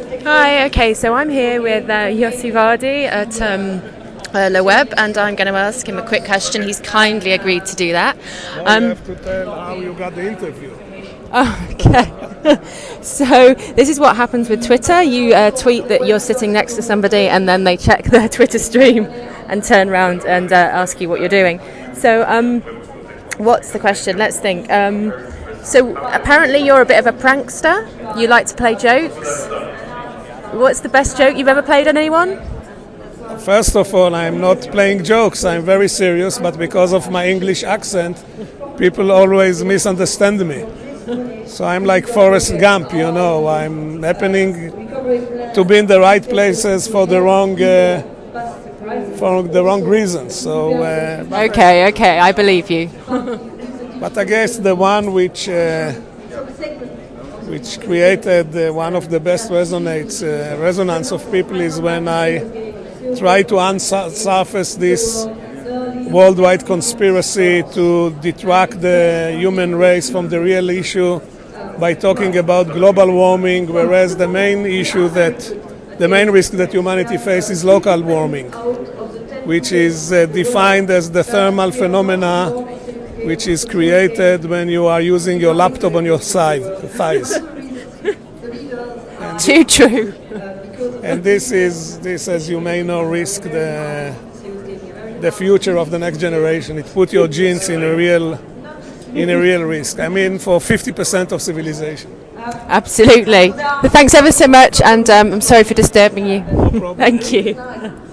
Hi, okay, so I'm here with Yossi Vardi at Le Web, and I'm going to ask him a quick question. He's kindly agreed to do that. Now you have to tell how you got the interview. Okay. So this is what happens with Twitter. You tweet that you're sitting next to somebody, and then they check their Twitter stream and turn around and ask you what you're doing. So what's the question? Let's think. So apparently you're a bit of a prankster. You like to play jokes. What's the best joke you've ever played on anyone? First of all, I'm not playing jokes. I'm very serious, but because of my English accent, people always misunderstand me. So I'm like Forrest Gump, you know. I'm happening to be in the right places for the wrong reasons. So Okay, I believe you. but I guess the one which created one of the best resonance of people is when I try to unsurface this worldwide conspiracy to detract the human race from the real issue by talking about global warming, whereas the main risk that humanity faces is local warming, which is defined as the thermal phenomena which is created when you are using your laptop on your thighs. Too true. And this, as you may know, risk the future of the next generation. It put your genes in a real risk. I mean, for 50% of civilization. Absolutely. Thanks ever so much, and I'm sorry for disturbing you. No problem. Thank you.